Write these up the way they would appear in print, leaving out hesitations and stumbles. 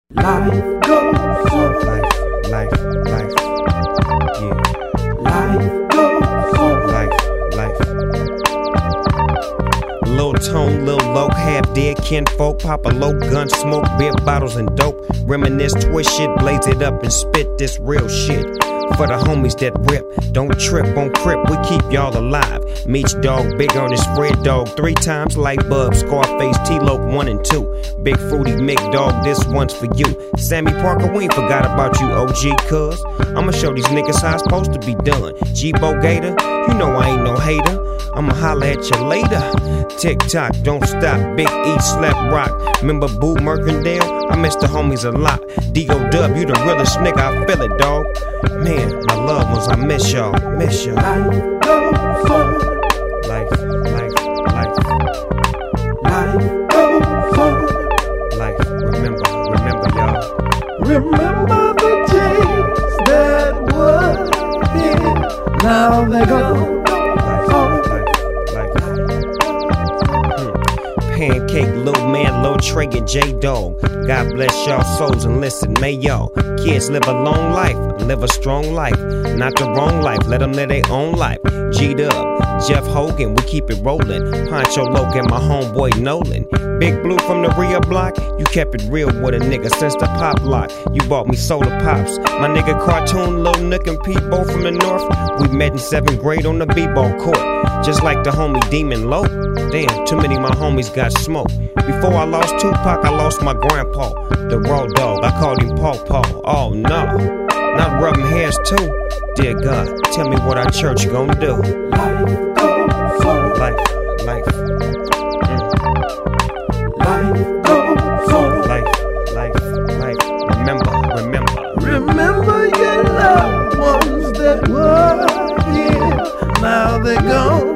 Life goes on. Life, yeah. Life goes on. Life. Lil Tone, Lil Loc, half dead kinfolk, pop a low gun, smoke beer bottles and dope, reminisce, twist shit, blaze it up and spit this real shit. For the homies that rip, don't trip on crip, we keep y'all alive. Meech Dog, Big Ernest, Fred Dog, 3 times, Light Bub, Scarface, T-Lope, 1 and 2. Big Fruity, Mick Dog, this one's for you. Sammy Parker, we ain't forgot about you, OG, cuz I'ma show these niggas how it's supposed to be done. G-Bo Gator, you know I ain't no hater, I'ma holla at you later. Tick-tock, don't stop, Big E, Slap Rock. Remember Boo Mercandale? I miss the homies a lot. D.O.W, you the realest nigga, I feel it, dog. Man, my loved ones, I miss y'all, miss y'all. Life goes on. Life. Life goes on. Life, remember y'all. Remember the days that were here. Now they're gone. Pancake, Lil Man, Lil Trey, and J-Dog. God bless y'all souls and listen, may y'all kids live a long life, live a strong life, not the wrong life, let them live their own life. G-Dub, Jeff Hogan, we keep it rolling. Poncho Loc and my homeboy Nolan. Big Blue from the rear block, you kept it real with a nigga since the pop lock. You bought me soda pops. My nigga Cartoon, Lil Nook and Pete, both from the north. We met in 7th grade on the b-ball court, just like the homie Demon Low. Damn, too many of my homies got smoked. Before I lost Tupac, I lost my grandpa, the raw dog. I called him Paw Paw. Oh no, not rubbing hairs too. Dear God, tell me what our church gon' do. Life goes on. Life. Life goes on. Life. Remember. Remember your loved ones that were here. Now they're gone.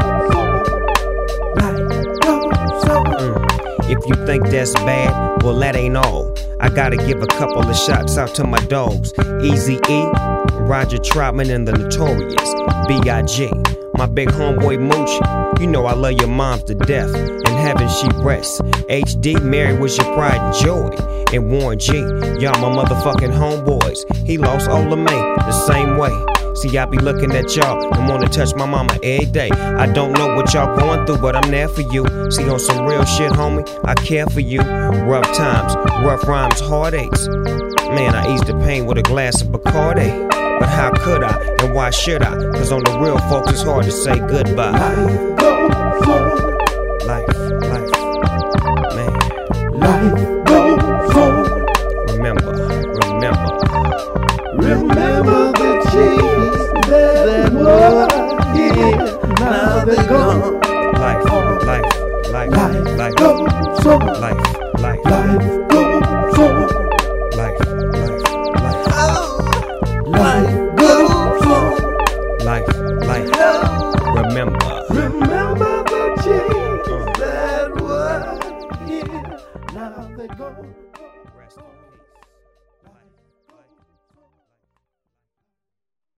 Life goes on. If you think that's bad, well that ain't all. I gotta give a couple of shots out to my dogs. Eazy-E, Roger Troutman and the Notorious B.I.G. My big homeboy Mooch, you know I love your moms to death. In heaven she rests. HD, Mary was your pride and joy. And Warren G, y'all my motherfucking homeboys. He lost Ola May the same way. See, I be looking at y'all and wanna touch my mama every day. I don't know what y'all going through, but I'm there for you. See, on some real shit, homie, I care for you. Rough times, rough rhymes, heartaches. Man, I ease the pain with a glass of Bacardi. But how could I, and why should I? Cause on the real, folks, it's hard to say goodbye. Life goes on. Life, man. Life goes on. Remember. Remember the cheese that were here. Now they're gone. Life Life goes on. Life Life goes on. Life. Life goes on. Remember the cheese that were here. Now they're gone. Rest in peace.